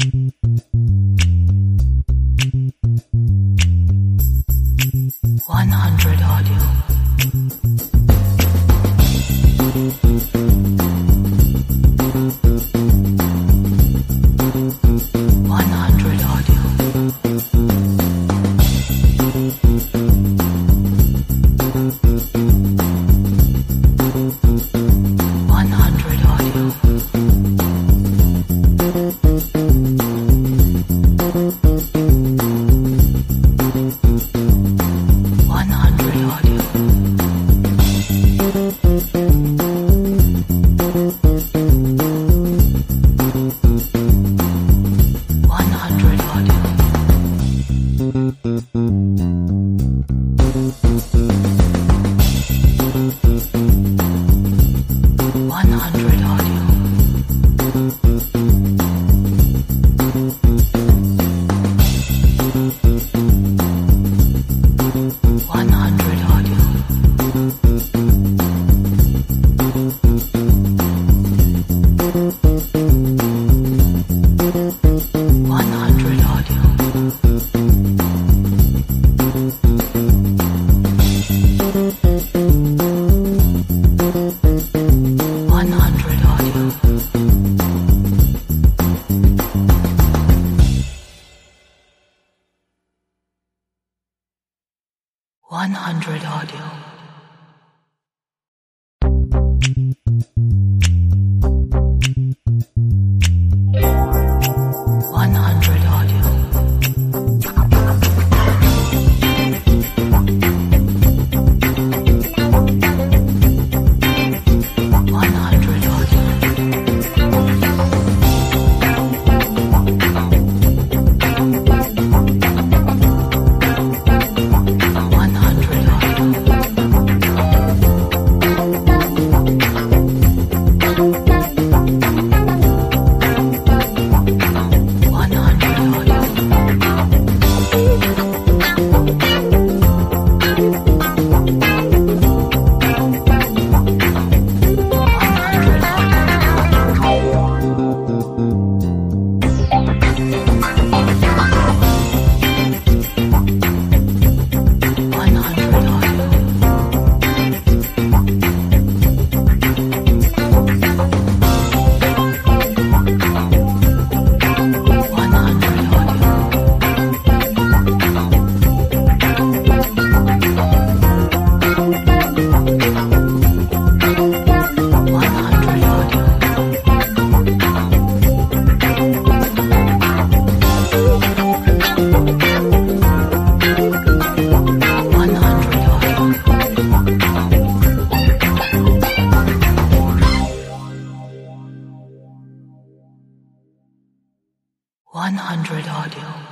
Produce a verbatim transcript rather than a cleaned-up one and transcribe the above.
one hundred audio. one hundred audio. one hundred audio. one hundred audio. one hundred audio. one hundred audio. one hundred audio. one hundred audio. one hundred audio. one hundred audio. one hundred audio. one hundred audio. one hundred audio. one hundred audio. one hundred audio. one hundred audio. one hundred audio. one hundred audio. one hundred audio.